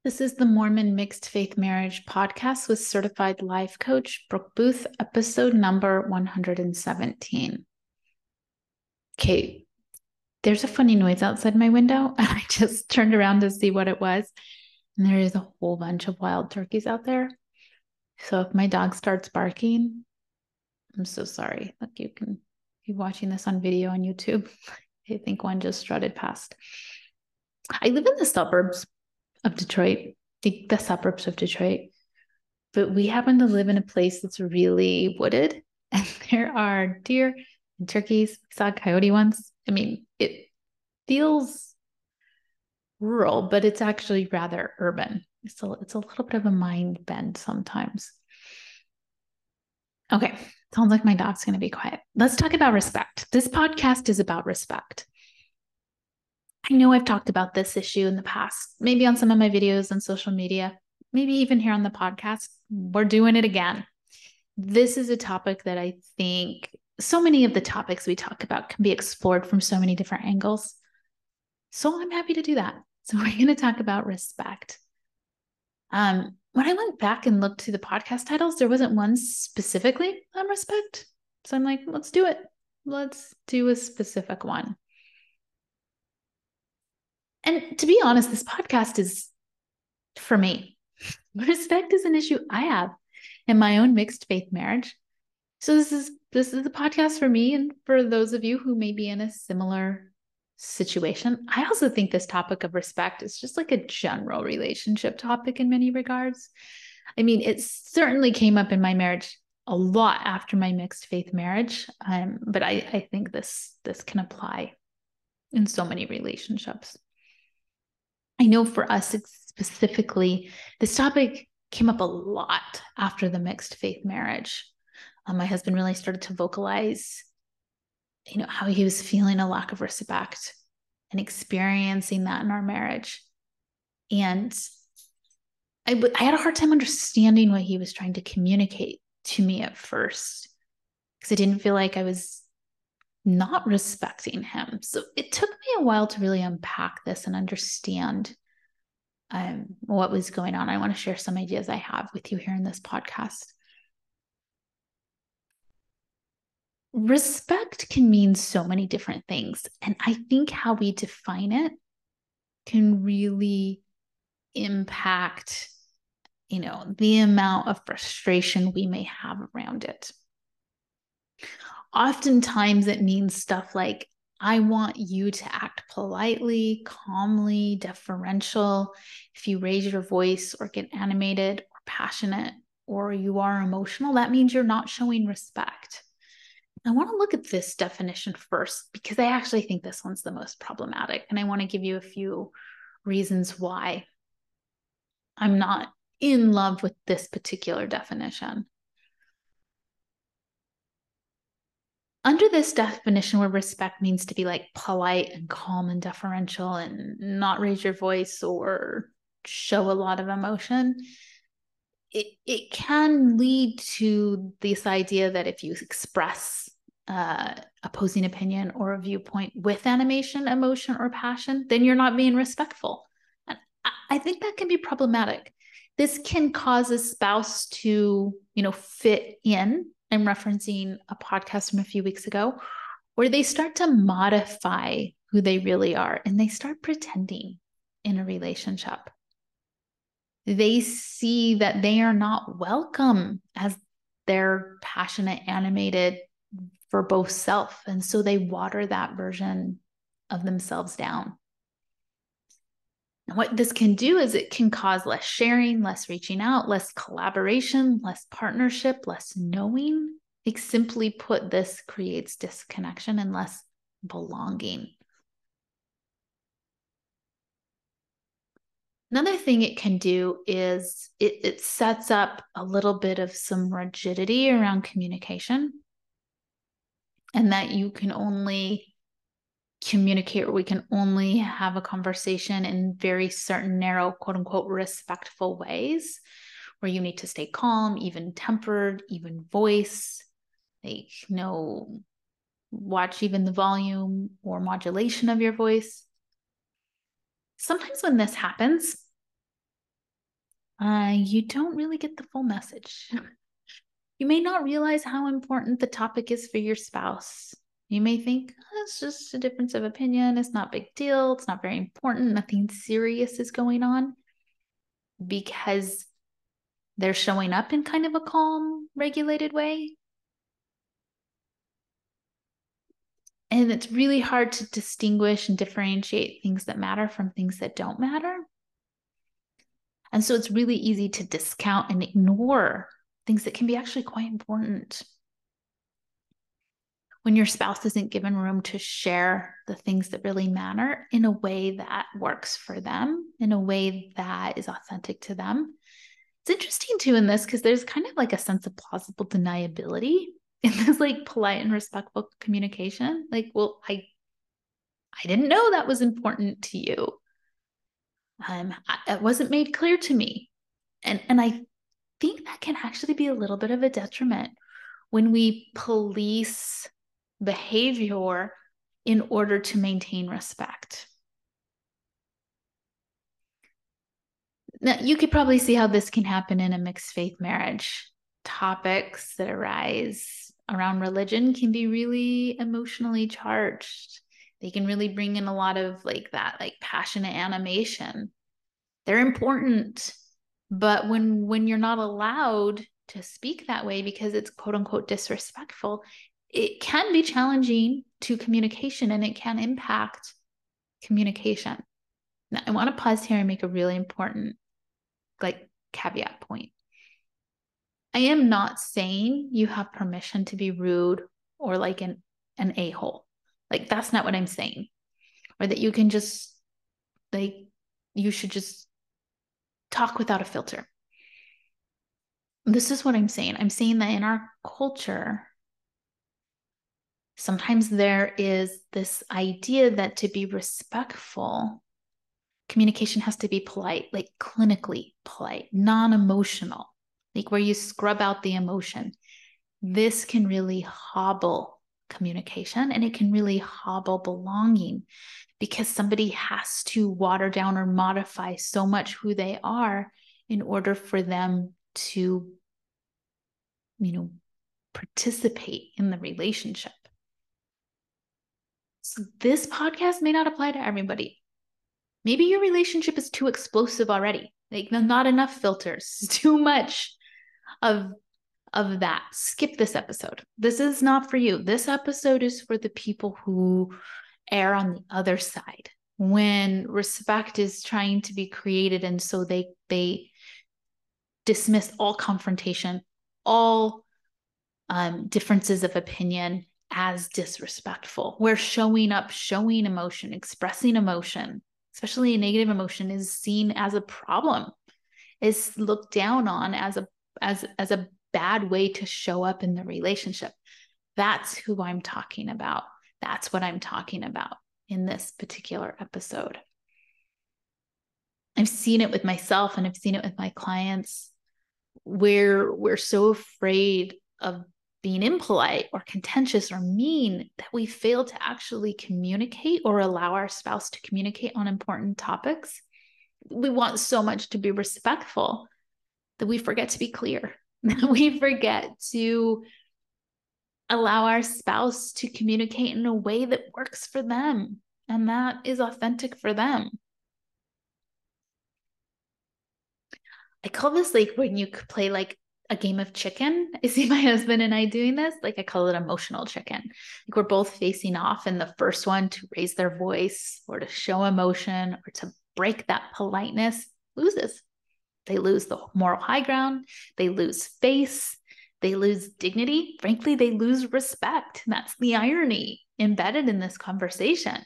This is the Mormon Mixed Faith Marriage podcast with certified life coach Brooke Booth, episode number 117. Okay, there's a funny noise outside my window, and I just turned around to see what it was. And there is a whole bunch of wild turkeys out there. So if my dog starts barking, I'm so sorry. Look, you can be watching this on video on YouTube. I think one just strutted past. I live in the suburbs of Detroit, the suburbs of Detroit, but we happen to live in a place that's really wooded, and there are deer and turkeys. We saw a coyote once. I mean, it feels rural, but it's actually rather urban. It's a little bit of a mind bend sometimes. Okay, sounds like my dog's going to be quiet. Let's talk about respect. This podcast is about respect. I know I've talked about this issue in the past, maybe on some of my videos on social media, maybe even here on the podcast. We're doing it again. This is a topic that I think so many of the topics we talk about can be explored from so many different angles. So I'm happy to do that. So we're going to talk about respect. When I went back and looked to the podcast titles, there wasn't one specifically on respect. So I'm like, let's do it. Let's do a specific one. And to be honest, this podcast is for me. Respect is an issue I have in my own mixed faith marriage. So this is the podcast for me and for those of you who may be in a similar situation. I also think this topic of respect is just like a general relationship topic in many regards. I mean, it certainly came up in my marriage a lot after my mixed faith marriage, but I think this can apply in so many relationships. I know for us specifically, this topic came up a lot after the mixed faith marriage. My husband really started to vocalize, how he was feeling a lack of respect and experiencing that in our marriage. And I had a hard time understanding what he was trying to communicate to me at first, because I didn't feel like I was not respecting him. So it took me a while to really unpack this and understand what was going on. I want to share some ideas I have with you here in this podcast. Respect can mean so many different things. And I think how we define it can really impact, the amount of frustration we may have around it. Oftentimes it means stuff like, I want you to act politely, calmly, deferential. If you raise your voice or get animated or passionate or you are emotional, that means you're not showing respect. I want to look at this definition first because I actually think this one's the most problematic. And I want to give you a few reasons why I'm not in love with this particular definition. Under this definition, where respect means to be like polite and calm and deferential and not raise your voice or show a lot of emotion, it can lead to this idea that if you express opposing opinion or a viewpoint with animation, emotion, or passion, then you're not being respectful. And I think that can be problematic. This can cause a spouse to, fit in. I'm referencing a podcast from a few weeks ago where they start to modify who they really are and they start pretending in a relationship. They see that they are not welcome as their passionate, animated, verbose self. And so they water that version of themselves down. And what this can do is it can cause less sharing, less reaching out, less collaboration, less partnership, less knowing. Like, simply put, this creates disconnection and less belonging. Another thing it can do is it sets up a little bit of some rigidity around communication, and that you can only communicate, or we can only have a conversation in very certain narrow, quote unquote, respectful ways, where you need to stay calm, even tempered, even voice, like watch even the volume or modulation of your voice. Sometimes when this happens, you don't really get the full message. You may not realize how important the topic is for your spouse. You may think, oh, it's just a difference of opinion. It's not a big deal. It's not very important. Nothing serious is going on, because they're showing up in kind of a calm, regulated way. And it's really hard to distinguish and differentiate things that matter from things that don't matter. And so it's really easy to discount and ignore things that can be actually quite important. When your spouse isn't given room to share the things that really matter in a way that works for them, in a way that is authentic to them. It's interesting too in this, because there's kind of like a sense of plausible deniability in this like polite and respectful communication. Like, well, I didn't know that was important to you. It wasn't made clear to me. And I think that can actually be a little bit of a detriment when we police behavior in order to maintain respect. Now, you could probably see how this can happen in a mixed faith marriage. Topics that arise around religion can be really emotionally charged. They can really bring in a lot of like that, like passionate animation. They're important, but when you're not allowed to speak that way because it's quote unquote disrespectful, it can be challenging to communication, and it can impact communication. Now, I want to pause here and make a really important like caveat point. I am not saying you have permission to be rude or like an a-hole. Like, that's not what I'm saying. Or that you can just like, you should just talk without a filter. This is what I'm saying. I'm saying that in our culture, sometimes there is this idea that to be respectful, communication has to be polite, like clinically polite, non-emotional, like where you scrub out the emotion. This can really hobble communication, and it can really hobble belonging, because somebody has to water down or modify so much who they are in order for them to, participate in the relationship. So this podcast may not apply to everybody. Maybe your relationship is too explosive already. Like, not enough filters, too much of that. Skip this episode. This is not for you. This episode is for the people who err on the other side, when respect is trying to be created, and so they dismiss all confrontation, all differences of opinion as disrespectful. Where showing up, showing emotion, expressing emotion, especially a negative emotion, is seen as a problem, is looked down on as a bad way to show up in the relationship. That's who I'm talking about. That's what I'm talking about in this particular episode. I've seen it with myself, and I've seen it with my clients, where we're so afraid of being impolite or contentious or mean that we fail to actually communicate or allow our spouse to communicate on important topics. We want so much to be respectful that we forget to be clear. We forget to allow our spouse to communicate in a way that works for them and that is authentic for them. I call this like when you play like a game of chicken. I see my husband and I doing this. Like, I call it emotional chicken. Like, we're both facing off, and the first one to raise their voice or to show emotion or to break that politeness loses. They lose the moral high ground. They lose face. They lose dignity. Frankly, they lose respect. And that's the irony embedded in this conversation.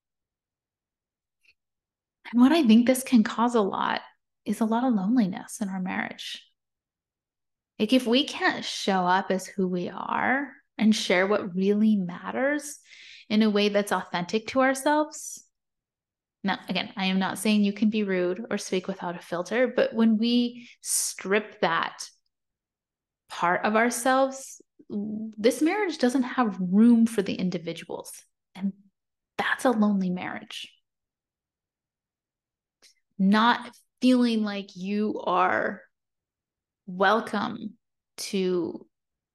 And what I think this can cause a lot is a lot of loneliness in our marriage. Like, if we can't show up as who we are and share what really matters in a way that's authentic to ourselves. Now, again, I am not saying you can be rude or speak without a filter, but when we strip that part of ourselves, this marriage doesn't have room for the individuals. And that's a lonely marriage. Not feeling like you are welcome to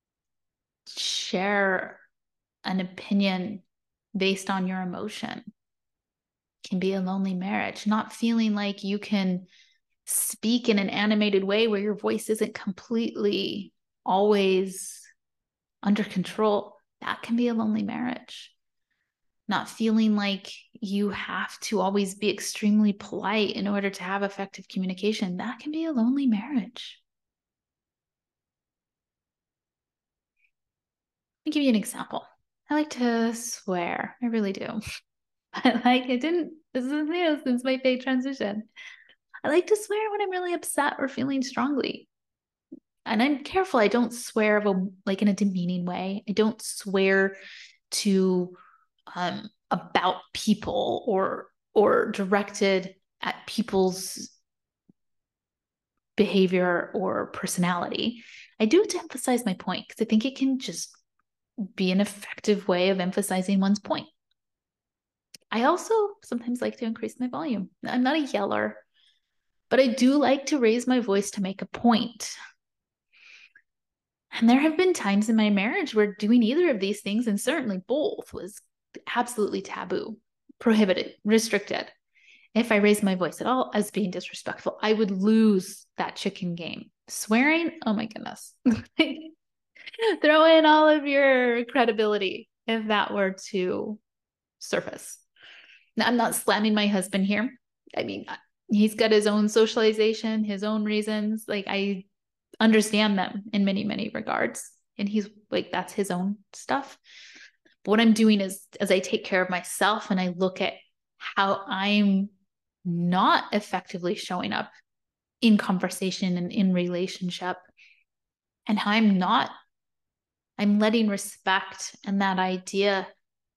share an opinion based on your emotion can be a lonely marriage. Not feeling like you can speak in an animated way where your voice isn't completely always under control, that can be a lonely marriage. Not feeling like you have to always be extremely polite in order to have effective communication, that can be a lonely marriage. Let me give you an example. I like to swear. I really do. This is new since my faith transition. I like to swear when I'm really upset or feeling strongly. And I'm careful. I don't swear like in a demeaning way. I don't swear to about people or directed at people's behavior or personality. I do it to emphasize my point because I think it can just be an effective way of emphasizing one's point. I also sometimes like to increase my volume. I'm not a yeller, but I do like to raise my voice to make a point. And there have been times in my marriage where doing either of these things, and certainly both, was absolutely taboo, prohibited, restricted. If I raised my voice at all as being disrespectful, I would lose that chicken game. Swearing, oh my goodness. Throw in all of your credibility if that were to surface. Now, I'm not slamming my husband here. I mean, he's got his own socialization, his own reasons. Like, I understand them in many, many regards. And he's like, that's his own stuff. But what I'm doing is, as I take care of myself and I look at how I'm not effectively showing up in conversation and in relationship, and how I'm letting respect and that idea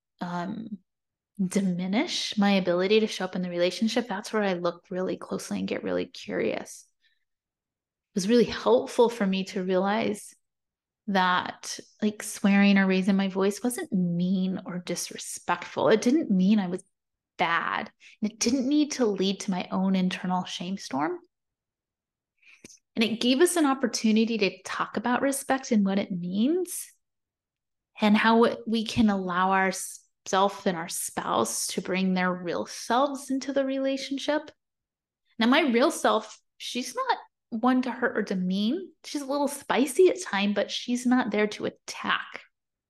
diminish my ability to show up in the relationship. That's where I look really closely and get really curious. It was really helpful for me to realize that like swearing or raising my voice wasn't mean or disrespectful. It didn't mean I was bad. And it didn't need to lead to my own internal shame storm. And it gave us an opportunity to talk about respect and what it means and how we can allow ourselves and our spouse to bring their real selves into the relationship. Now, my real self, she's not one to hurt or demean. She's a little spicy at times, but she's not there to attack.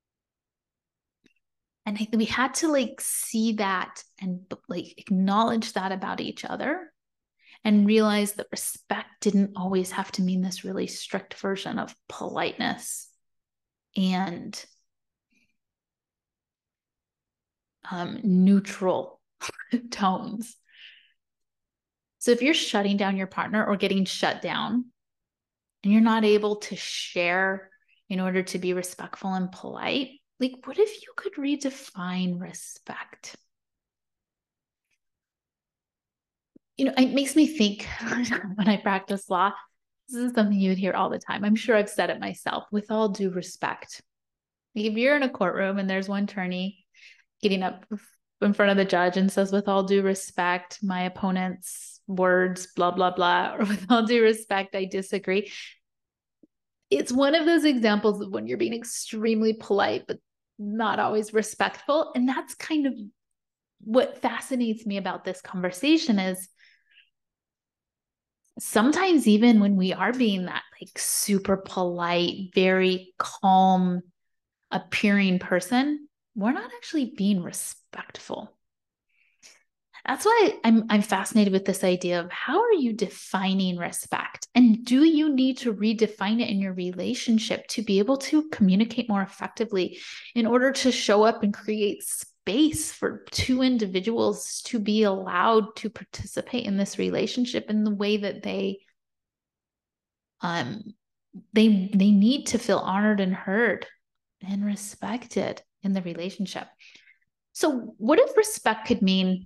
And we had to like see that and like acknowledge that about each other and realize that respect didn't always have to mean this really strict version of politeness and neutral tones. So if you're shutting down your partner or getting shut down and you're not able to share in order to be respectful and polite, like what if you could redefine respect? You know, it makes me think when I practice law, this is something you would hear all the time. I'm sure I've said it myself, with all due respect. If you're in a courtroom and there's one attorney getting up in front of the judge and says, with all due respect, my opponent's words, blah, blah, blah, or with all due respect, I disagree. It's one of those examples of when you're being extremely polite, but not always respectful. And that's kind of what fascinates me about this conversation is sometimes even when we are being that like super polite, very calm appearing person, we're not actually being respectful. That's why I'm fascinated with this idea of how are you defining respect? And do you need to redefine it in your relationship to be able to communicate more effectively in order to show up and create space for two individuals to be allowed to participate in this relationship in the way that they need to feel honored and heard and respected in the relationship. So what if respect could mean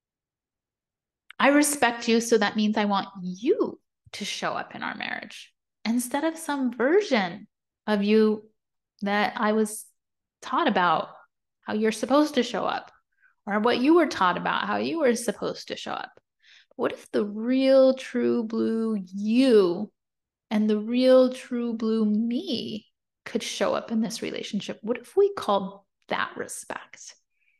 I respect you, so that means I want you to show up in our marriage instead of some version of you that I was taught about how you're supposed to show up or what you were taught about how you were supposed to show up. what if the real true blue you and the real true blue me could show up in this relationship? What if we called that respect?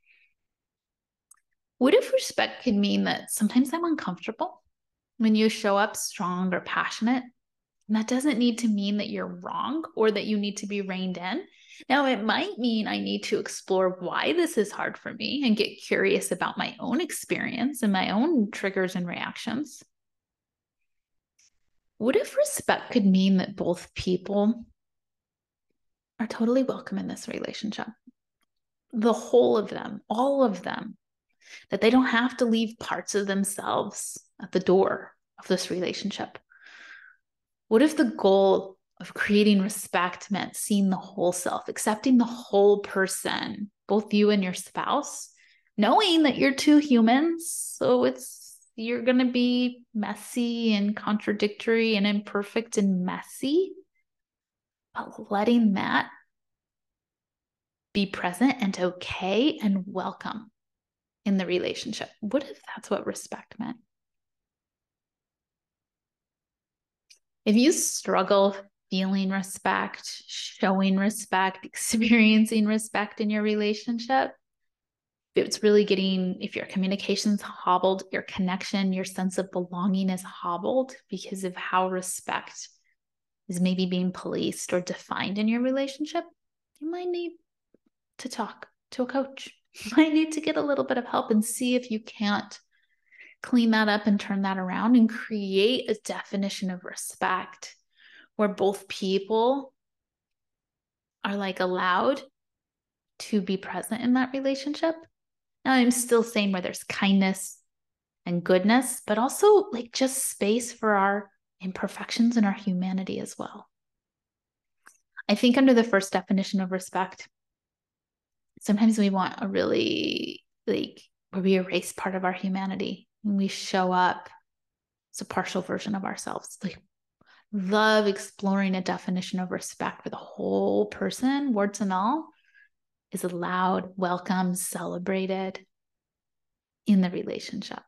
What if respect could mean that sometimes I'm uncomfortable when you show up strong or passionate? And that doesn't need to mean that you're wrong or that you need to be reined in. Now, it might mean I need to explore why this is hard for me and get curious about my own experience and my own triggers and reactions. What if respect could mean that both people are totally welcome in this relationship? The whole of them, all of them, that they don't have to leave parts of themselves at the door of this relationship. What if the goal of creating respect meant seeing the whole self, accepting the whole person, both you and your spouse, knowing that you're two humans, so you're going to be messy and contradictory and imperfect and messy, but letting that be present and okay and welcome in the relationship? What if that's what respect meant? If you struggle feeling respect, showing respect, experiencing respect in your relationship, if your communication's hobbled, your connection, your sense of belonging is hobbled because of how respect is maybe being policed or defined in your relationship, you might need to talk to a coach. You might need to get a little bit of help and see if you can't clean that up and turn that around and create a definition of respect where both people are allowed to be present in that relationship. Now, I'm still saying where there's kindness and goodness, but also just space for our imperfections and our humanity as well. I think under the first definition of respect, sometimes we want a really where we erase part of our humanity and we show up as a partial version of ourselves. Love exploring a definition of respect for the whole person, warts and all, is allowed, welcomed, celebrated in the relationship.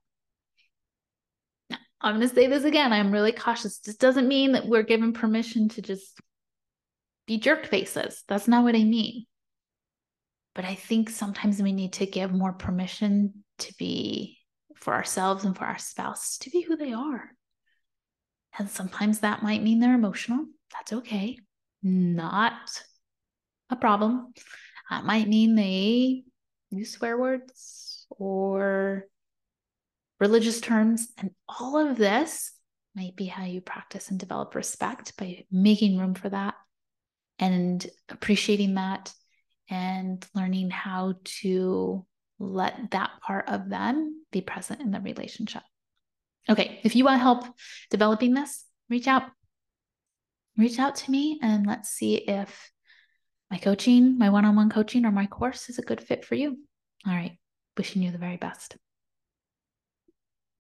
Now, I'm going to say this again. I'm really cautious. This doesn't mean that we're given permission to just be jerk faces. That's not what I mean. But I think sometimes we need to give more permission to be, for ourselves and for our spouse, to be who they are. And sometimes that might mean they're emotional. That's okay. Not a problem. That might mean they use swear words or religious terms. And all of this might be how you practice and develop respect, by making room for that and appreciating that and learning how to let that part of them be present in the relationship. Okay, if you want help developing this, reach out. Reach out to me and let's see if my coaching, my one-on-one coaching or my course is a good fit for you. All right, wishing you the very best.